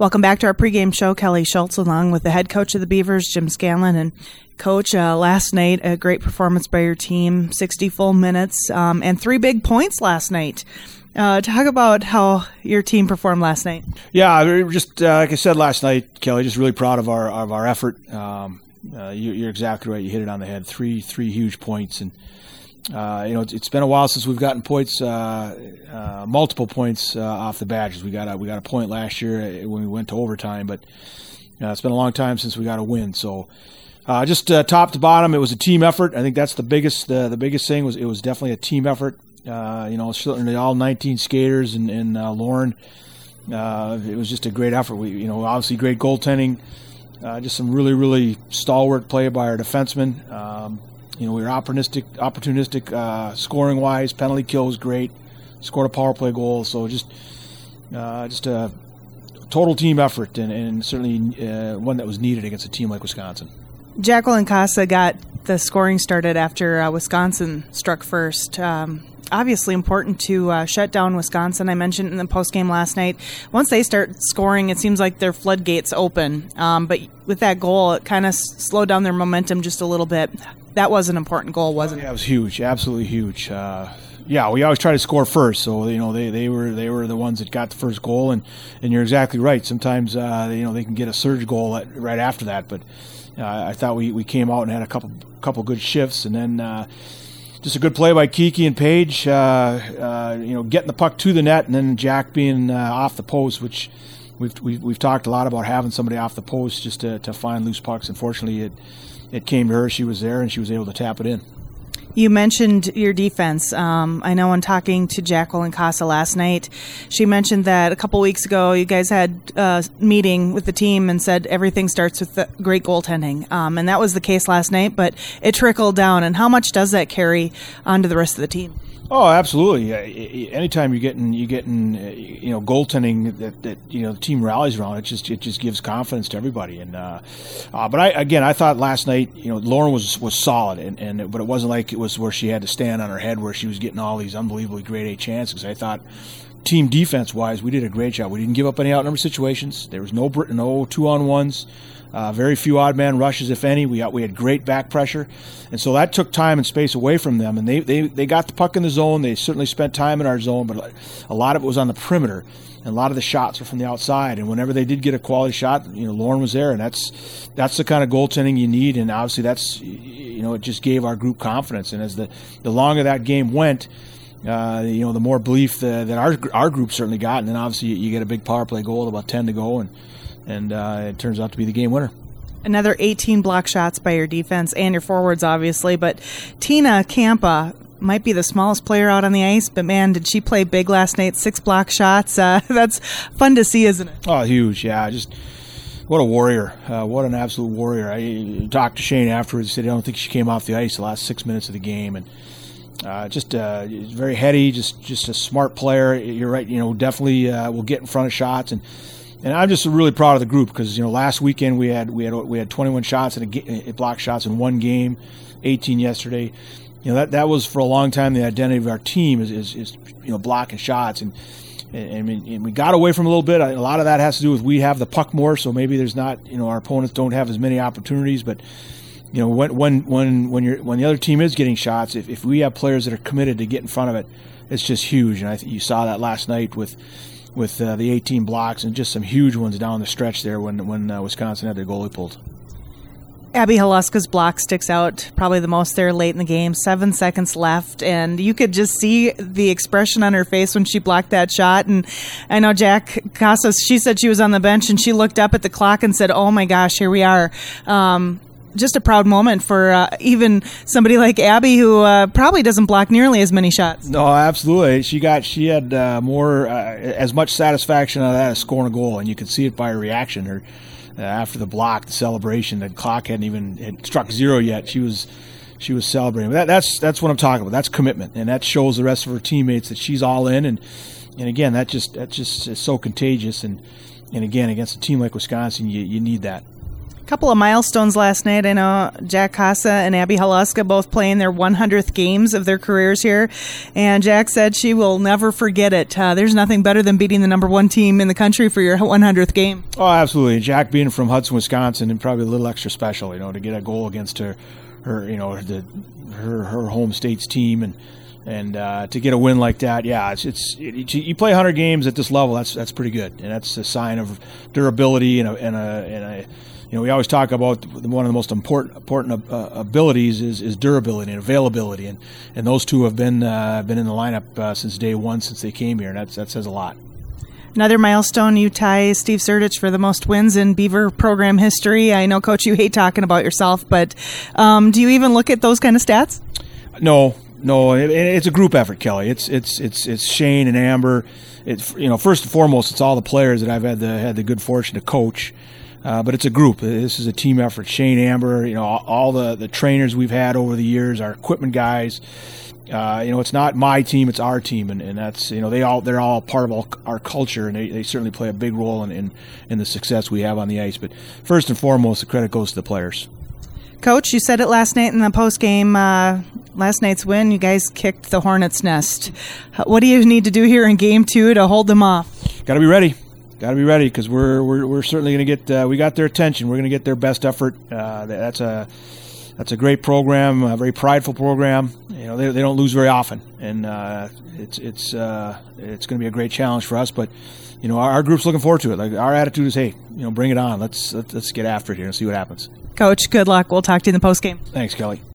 Welcome back to our pregame show. Kelly Schultz along with the head coach of the Beavers, Jim Scanlon. And Coach, last night, a great performance by your team, 60 full minutes, and 3 big points last night. Talk about how your team performed last night. Yeah, just like I said last night, Kelly, just really proud of our effort. You're exactly right. You hit it on the head. Three huge points, and it's been a while since we've gotten points, multiple points off the badges. We got a point last year when we went to overtime, but it's been a long time since we got a win. So just top to bottom, it was a team effort. I think that's the biggest thing. It was definitely a team effort. Certainly all 19 skaters and Lauren. It was just a great effort. We, obviously great goaltending. Just some really stalwart play by our defensemen. We were opportunistic scoring wise. Penalty kill was great. Scored a power play goal. So just a total team effort and certainly one that was needed against a team like Wisconsin. Jacqueline Casa got the scoring started after Wisconsin struck first. Obviously important to shut down Wisconsin. I mentioned in the postgame last night, once they start scoring, it seems like their floodgates open. But with that goal, it kind of slowed down their momentum just a little bit. That was an important goal, wasn't it? Yeah, it was huge, absolutely huge. We always try to score first, so they were the ones that got the first goal, and you're exactly right. Sometimes they can get a surge goal right after that, but I thought we came out and had a couple good shifts, and then. Just a good play by Kiki and Paige, getting the puck to the net, and then Jack being off the post, which we've talked a lot about having somebody off the post just to find loose pucks. Unfortunately, it came to her. She was there, and she was able to tap it in. You mentioned your defense. I know when talking to Jacqueline Casa last night, she mentioned that a couple weeks ago you guys had a meeting with the team and said everything starts with the great goaltending. And that was the case last night, but it trickled down. And how much does that carry onto the rest of the team? Oh, absolutely. Anytime you're getting goaltending that the team rallies around, it just gives confidence to everybody. And but I thought last night, Lauren was solid, but it wasn't like it was where she had to stand on her head where she was getting all these unbelievably grade A chances. I thought team defense wise, we did a great job. We didn't give up any outnumber situations. There was no 2-on-1s. Very few odd man rushes, if any. We had great back pressure, and so that took time and space away from them. And they got the puck in the zone. They certainly spent time in our zone, but a lot of it was on the perimeter, and a lot of the shots were from the outside. And whenever they did get a quality shot, Lauren was there, and that's the kind of goaltending you need. And obviously, that's it just gave our group confidence. And as the longer that game went, the more belief that our group certainly got. And then obviously you get a big power play goal with about 10 to go, and it turns out to be the game winner. Another 18 block shots by your defense and your forwards, obviously. But Tina Campa might be the smallest player out on the ice, but, man, did she play big last night. 6 block shots. That's fun to see, isn't it? Oh, huge, yeah. Just what a warrior. What an absolute warrior. I talked to Shane afterwards. He said, I don't think she came off the ice the last 6 minutes of the game. And just very heady, just a smart player. You're right, definitely will get in front of shots. And I'm just really proud of the group because last weekend we had 21 shots and block shots in one game, 18 yesterday. That was for a long time the identity of our team is blocking shots and we got away from a little bit. A lot of that has to do with we have the puck more, so maybe there's not our opponents don't have as many opportunities. But when the other team is getting shots, if we have players that are committed to get in front of it, it's just huge. And I think you saw that last night with the 18 blocks and just some huge ones down the stretch there when Wisconsin had their goalie pulled. Abby Haluska's block sticks out probably the most there late in the game. 7 seconds left, and you could just see the expression on her face when she blocked that shot. And I know Jack Casas, she said she was on the bench, and she looked up at the clock and said, oh, my gosh, here we are. Just a proud moment for even somebody like Abby who probably doesn't block nearly as many shots. No, absolutely. She had more, as much satisfaction out of that as scoring a goal, and you could see it by her reaction. After the block, the celebration, the clock had struck 0 yet. She was celebrating. That's what I'm talking about. That's commitment, and that shows the rest of her teammates that she's all in. And again, that just is so contagious. And again, against a team like Wisconsin, you need that. Couple of milestones last night. I know Jack Casa and Abby Haluska both playing their 100th games of their careers here, and Jack said she will never forget it. There's nothing better than beating the number one team in the country for your 100th game. Oh, absolutely. Jack being from Hudson, Wisconsin, and probably a little extra special, to get a goal against her home state's team, and to get a win like that, you play 100 games at this level. That's pretty good, and that's a sign of durability and a we always talk about one of the most important abilities is durability and availability, and those two have been in the lineup since day one, since they came here, and that says a lot. Another milestone, you tie Steve Surdich for the most wins in Beaver program history. I know, Coach, you hate talking about yourself, but do you even look at those kind of stats? No, it's a group effort, Kelly. It's Shane and Amber. It's first and foremost, it's all the players that I've had the good fortune to coach. But it's a group. This is a team effort. Shane, Amber, all the trainers we've had over the years, our equipment guys. It's not my team, it's our team, and that's they're all part of our culture, and they certainly play a big role in the success we have on the ice. But first and foremost, the credit goes to the players. Coach, you said it last night in the post game. Last night's win, you guys kicked the Hornets' nest. What do you need to do here in Game 2 to hold them off? Got to be ready. Got to be ready, because we're certainly going to get we got their attention. We're going to get their best effort. That's a great program, a very prideful program. They don't lose very often, and it's going to be a great challenge for us. But our group's looking forward to it. Like, our attitude is, hey, bring it on. Let's get after it here and see what happens. Coach, good luck. We'll talk to you in the post game. Thanks, Kelly.